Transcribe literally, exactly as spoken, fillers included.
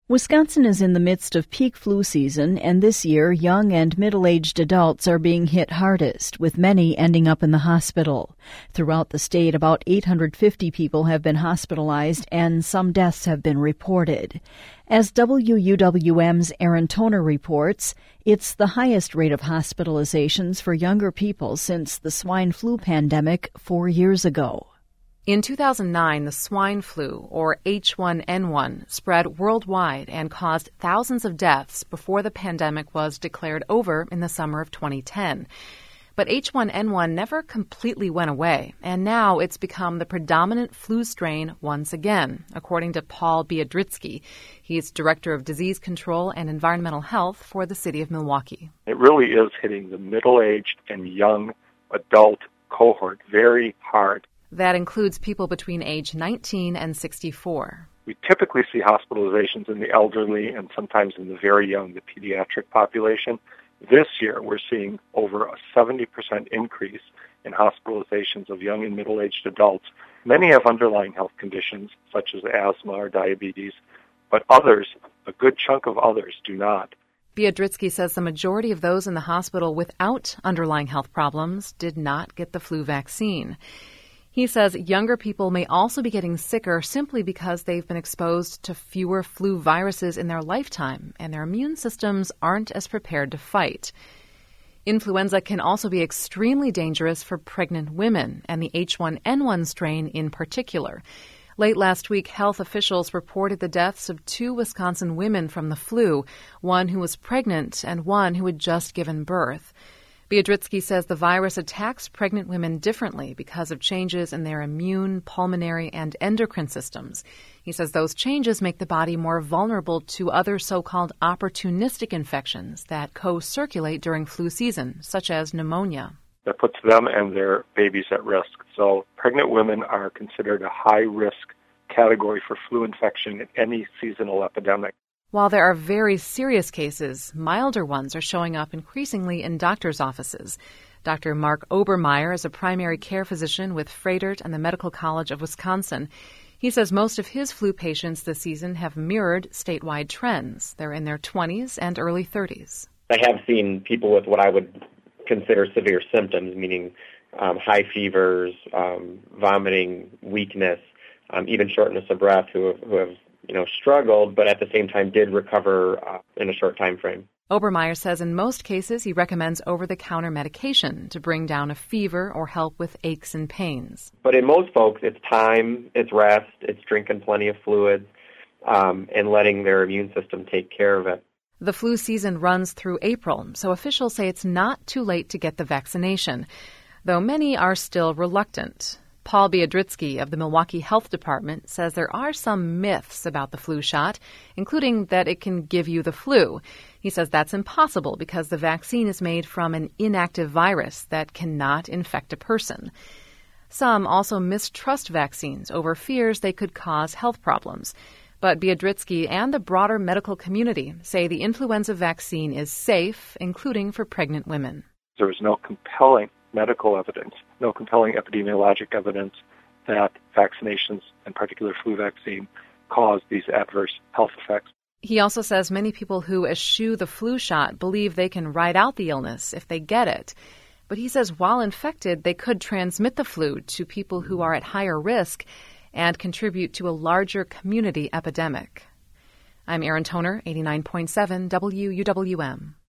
Wisconsin is in the midst of peak flu season, and this year, young and middle-aged adults are being hit hardest, with many ending up in the hospital. Throughout the state, about eight hundred fifty people have been hospitalized, and some deaths have been reported. As W U W M's Aaron Toner reports, it's the highest rate of hospitalizations for younger people since the swine flu pandemic four years ago. In two thousand nine, the swine flu, or H one N one, spread worldwide and caused thousands of deaths before the pandemic was declared over in the summer of twenty ten. But H one N one never completely went away, and now it's become the predominant flu strain once again, according to Paul Biedrzycki. He's Director of Disease Control and Environmental Health for the city of Milwaukee. It really is hitting the middle-aged and young adult cohort very hard. That includes people between age nineteen and sixty-four. We typically see hospitalizations in the elderly and sometimes in the very young, the pediatric population. This year, we're seeing over a seventy percent increase in hospitalizations of young and middle-aged adults. Many have underlying health conditions, such as asthma or diabetes, but others, a good chunk of others, do not. Biedrzycki says the majority of those in the hospital without underlying health problems did not get the flu vaccine. He says younger people may also be getting sicker simply because they've been exposed to fewer flu viruses in their lifetime, and their immune systems aren't as prepared to fight. Influenza can also be extremely dangerous for pregnant women, and the H one N one strain in particular. Late last week, health officials reported the deaths of two Wisconsin women from the flu, one who was pregnant and one who had just given birth. Biedrzycki says the virus attacks pregnant women differently because of changes in their immune, pulmonary, and endocrine systems. He says those changes make the body more vulnerable to other so-called opportunistic infections that co-circulate during flu season, such as pneumonia. That puts them and their babies at risk. So pregnant women are considered a high-risk category for flu infection in any seasonal epidemic. While there are very serious cases, milder ones are showing up increasingly in doctors' offices. Doctor Mark Obermeyer is a primary care physician with Froedtert and the Medical College of Wisconsin. He says most of his flu patients this season have mirrored statewide trends. They're in their twenties and early thirties. I have seen people with what I would consider severe symptoms, meaning um, high fevers, um, vomiting, weakness, um, even shortness of breath, who have, who have you know, struggled, but at the same time did recover uh, in a short time frame. Obermeyer says in most cases he recommends over-the-counter medication to bring down a fever or help with aches and pains. But in most folks, it's time, it's rest, it's drinking plenty of fluids, um, and letting their immune system take care of it. The flu season runs through April, so officials say it's not too late to get the vaccination, though many are still reluctant. Paul Biedrzycki of the Milwaukee Health Department says there are some myths about the flu shot, including that it can give you the flu. He says that's impossible because the vaccine is made from an inactive virus that cannot infect a person. Some also mistrust vaccines over fears they could cause health problems. But Biedrzycki and the broader medical community say the influenza vaccine is safe, including for pregnant women. There is no compelling medical evidence, no compelling epidemiologic evidence that vaccinations, in particular flu vaccine, cause these adverse health effects. He also says many people who eschew the flu shot believe they can ride out the illness if they get it. But he says while infected, they could transmit the flu to people who are at higher risk and contribute to a larger community epidemic. I'm Aaron Toner, eighty-nine point seven W U W M.